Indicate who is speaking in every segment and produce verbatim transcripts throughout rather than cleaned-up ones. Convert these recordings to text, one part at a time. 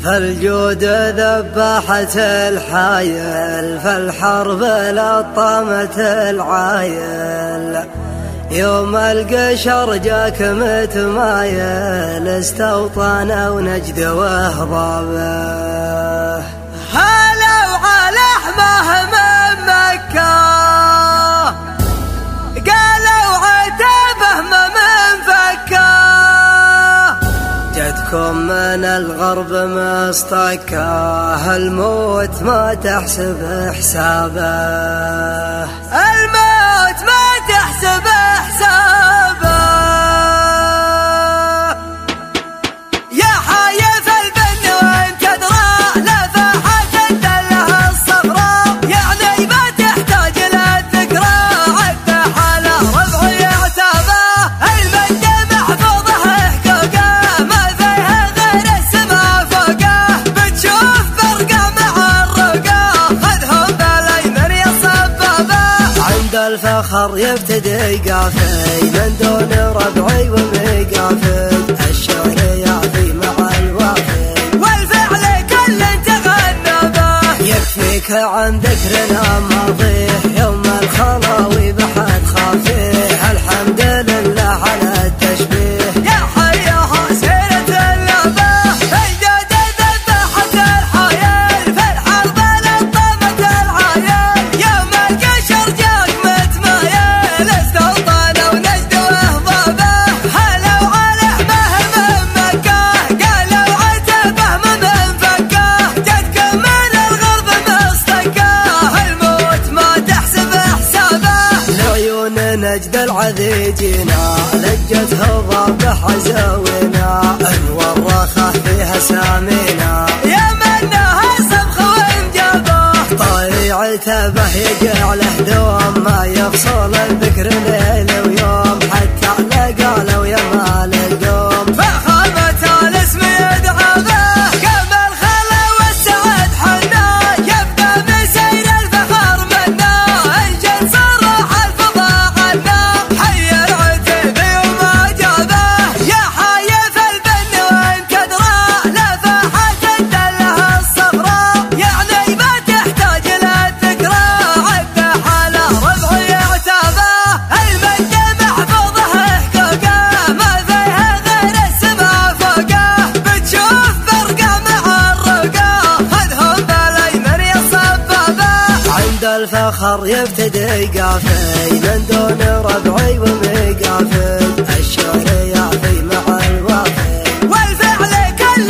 Speaker 1: فالجود ذباحة الحايل، فالحرب لطمت العايل. يوم القشر جاك متمايل، استوطن ونجد وهضابه. هلو على حماه من مكة، قالوا عتابه ما من فكه. جدكم من الغرب مصطكاه، الموت ما تحسب حسابه. الموت ما تحسب حسابه. يا حايف البن وانت تدرى، لفحت الدله الصفراء، يعني ما تحتاج للذكرى. عده على ربعي عتابه، المجد محفوظه حقوقه، ما فيها غير السما فوقه. بتشوف فرقه مع الرقه، خذهم بالايمن يا صبابه. عند الفخر يبتدي قافي، من دون ربعي ومقافي. الشعر يعفي مع الوافي، والفعل كل تغنبه. يكفيك عن ذكرنا ماضيه، يوم الخلاوي بحد خافيه. الحمد لله على التشبيه، يا حيها سيرة اللعبة. اجداد ذبحت الحايل، في الحرب لطمت العايل. يوم القشر جاك متمايل، استوطن ونجد وهضابه. هلو على حماه من مكة، قالوا عتبه ما من فكه. جدكم من الغرب مصطكاه، الموت ما تحسب حسابه. لعيون نجد العذيجينا، لجت هضاب حزاوينا. انور رخاه فيها سامينا، يا منها سبخ وانجابه. طايع عتبه يجعله دوام، ما يفصل الذكر ليل ويوم. حتى لقالوا يا مال القوم، فخامة الاسم يدعى به. قام الخلا والسعد حنا، يبقى بسير الفخر منا. انجد صرح الفضاء عنا، حي العتيبي وما جابه. يا حايف البن وانت تدرى، لفحت الدله الصفراء، يعني ما تحتاج للذكرى. عده على ربعي عتابه، المجد محفوظه حقوقه، ما فيها غير السما فوقه. بتشوف فرقه مع الرقه، خذهم بالايمن يا صبابه. عند الفخر يبتدي قافي، من دون ربعي ومقافي. الشعر يعفي مع الوافي، والفعل كل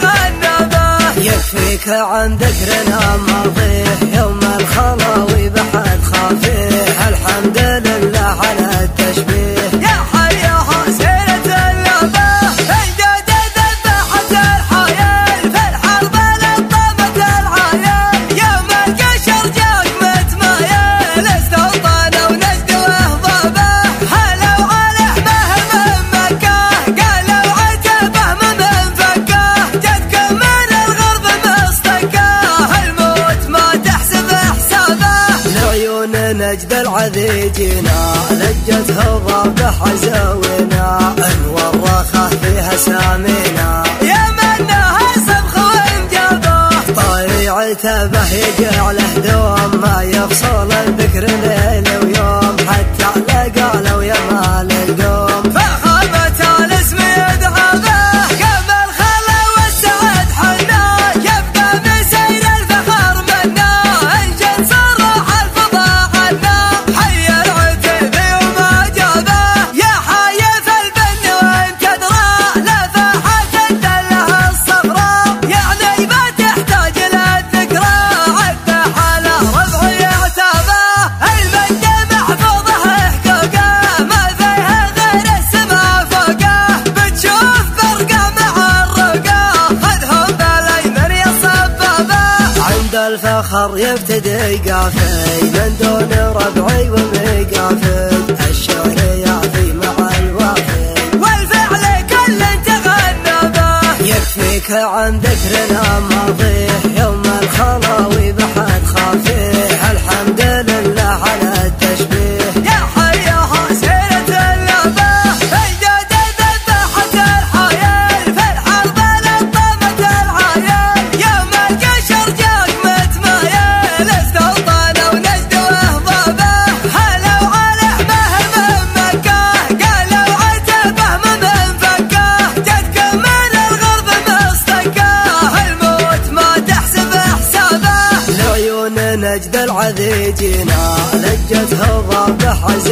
Speaker 1: تغنبه. يكفيك عن ذكرنا ماضيه، يوم الخلاوي بحد خافيه. الحمد لله على التشبيه، يا حيها سيرة اللعبة. اجداد ذبحت الحايل، في الحرب لطمت العايل. يوم القشر جاك متمايل، استوطن ونجد وهضابه. هلو على حماه من مكة، قالوا عتبه ما من فكه. جدكم من الغرب مصطكاه، الموت ما تحسب حسابه. لعيون نجد العذيجينا، لجت هضاب حزاوينا. انور رخاه فيها سامينا، يا منها سبخ وانجابه. طايع عتبه يجعله دوام، ما يفصل الذكر ليل ويوم. حتى لقالوا يا مال القوم، فخامة الاسم يدعى به. قام الخلا والسعد حنا، يبقى بسير الفخر منا. انجد صرح الفضاء عنا، حي العتيبي وما جابه. يا حايف البن وانت تدرى، لفحت الدله الصفراء، يعني ما تحتاج للذكرى. عده على ربعي عتابه، المجد محفوظه حقوقه، ما فيها غير السما فوقه. بتشوف فرقه مع الرقه، خذهم بالايمن يا صبابه. عند الفخر يبتدي قافي، من دون ربعي ومقافي. الشعر يعفي مع الوافي، والفعل كل تغنبه. يكفيك عن ذكرنا ماضيه، يوم الخلاوي بحد خافيه. الحمد لله على التشبيه، يا حيها سيرة اللعبة. اجداد ذبحت الحايل، في الحرب لطمت العايل. العذيجنا لجت هضاب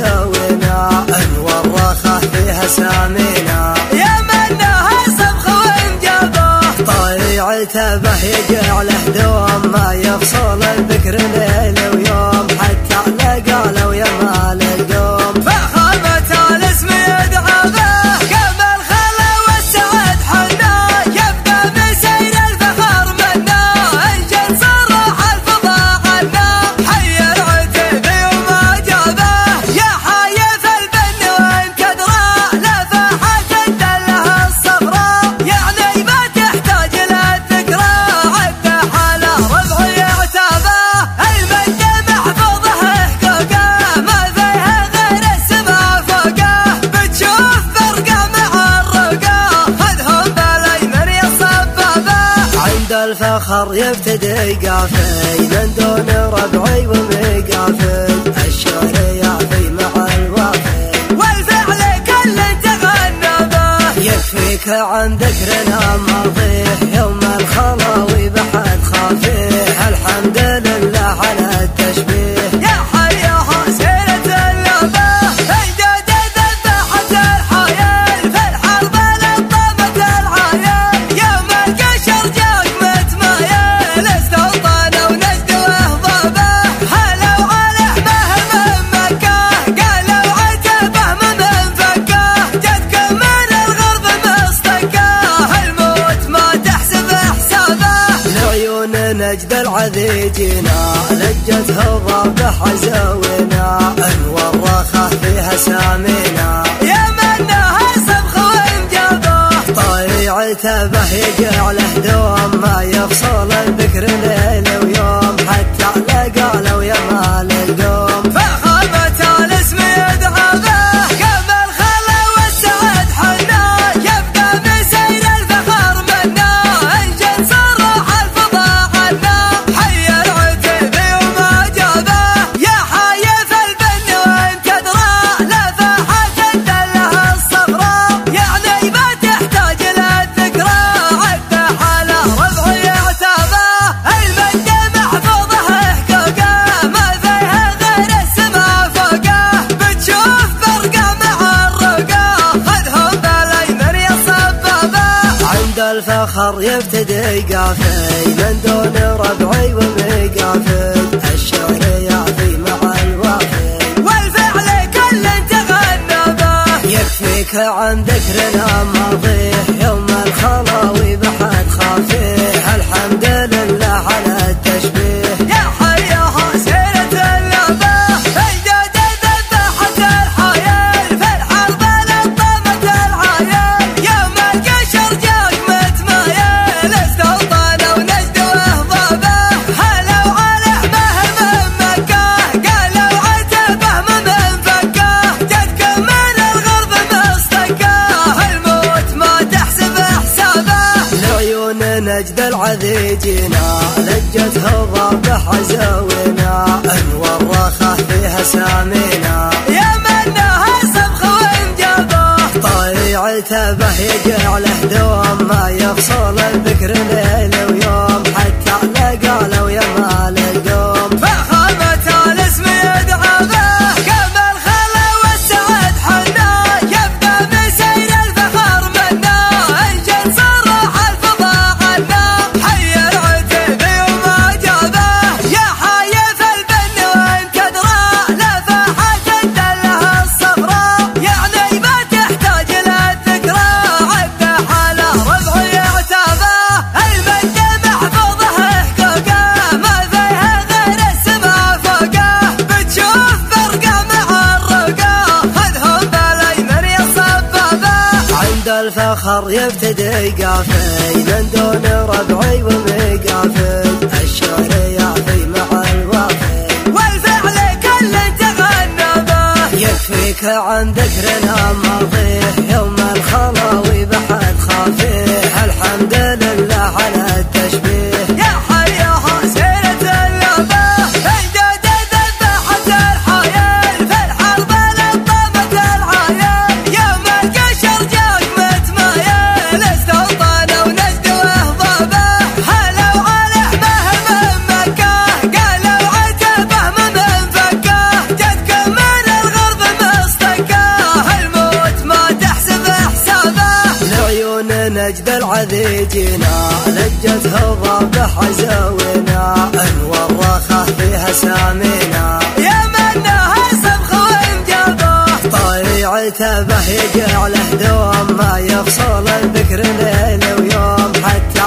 Speaker 1: حزونا انور رخه فيها سامينا يا منها صبخ وانجبه طيعته به يجعله دوم ما يفصل البكر ليل ويوم حتى لقالوا يا مال القوم فخامة الاسم يدعى به كما الخلا والسعد حنا يبقى بسير الفخر منا انجل صرح الفضاء عنا حي العتيبي وما جابه يا حايف البن وانت ادرى لا فاحت الدله الصفراء يعني ما تحتاج للذكرى عده على ربع يعتابه المجد محفوظه حقوقه ما فيها غير السما فوقه بتشوف فرقه مع الرقه خذهم بالايمن يا صبابه عند الفخر يبتدي قافي من دون ربعي ومقافي الشعر يعفي مع الوافي والفعل كل تغنى به يكفيك عن ذكرنا ماضيه يوم الخلاوي بحد خافيه الحمد لله على التشبيه يا حيها سيرة اللعبة اجداد ذبحت الحيل في الحرب لطمت العيل يوم القشر جاك متمايل استوطنوا ونجد وهضبه هلوا على حماه من مكة قالوا عتبه من فكه جتكم من الغرب مصطكه الموت ما تحسب حسابه لعيون نجد العذيجنا لجت هضاب حزونا انور رخه فيها سامينا يا منها صبخ وانجبه طيعته به يجعله دوم ما يفصل البكر ليل ويوم حتى لقالوا يا مال القوم فخامة الاسم يدعى به كما الخلا والسعد حنا يبقى بسير الفخر منا انجل صرح الفضاء عنا حي العتيبي وما جابه يا حايف البن وانت ادرى لا فاحت الدله الصفراء يعني ما تحتاج للذكرى عده على ربع يعتابه المجد محفوظه حقوقه ما فيها غير السما فوقه بتشوف فرقه مع الرقه خذهم بالايمن يا صبابه عند الفخر يبتدي قافي من دون ربعي ومقافي الشعر يعفي مع الوافي والفعل كل تغنى به يكفيك عن ذكرنا ماضيه يوم الخلاوي بحد خافيه الحمد لله على التشبيه يا حيها سيرة اللعبة اجداد ذبحت الحيل في الحرب لطمت العيل يوم القشر جاك متمايل استوطنوا ونجد وهضبه هلوا على حماه من مكة قالوا عتبه من فكه جتكم من الغرب مصطكه الموت ما تحسب حسابه لعيون نجد العذيجنا لجت هضاب حزونا انور رخه فيها سامينا يا منها صبخ وانجبه طيعته به يجعله دوم ما يفصل البكر ليل ويوم حتى لقالوا يا مال القوم فخامة الاسم يدعى به كما الخلا والسعد حنا يبقى بسير الفخر منا انجل صرح الفضاء عنا حي العتيبي وما جابه يا حايف البن وانت ادرى لا فاحت الدله الصفراء يعني ما تحتاج للذكرى عده على ربع يعتابه المجد محفوظه حقوقه ما فيها غير السما فوقه بتشوف فرقه مع الرقه خذهم بالايمن يا صبابه عند الفخر يبتدي قافي من دون ربعي ومقافي الشعر يعفي مع الوافي والفعل كل تغنى به يكفيك عن ذكرنا ماضيه يوم الخلاوي بحد خافيه الحمد لله على التشبيه يا حيها سيرة اللعبة اجداد ذبحت الحيل في الحرب لطمت العيل يوم القشر جاك متمايل استوطنوا ونجد وهضبه هلوا على حماه من مكة قالوا عتبه سامينا لجت هضاب حزاوينا انوار رخا فيها سامينا يا منها سبخ وانجابه طيعته به يجعله دوام ما يفصل الذكر ليل ويوم حتى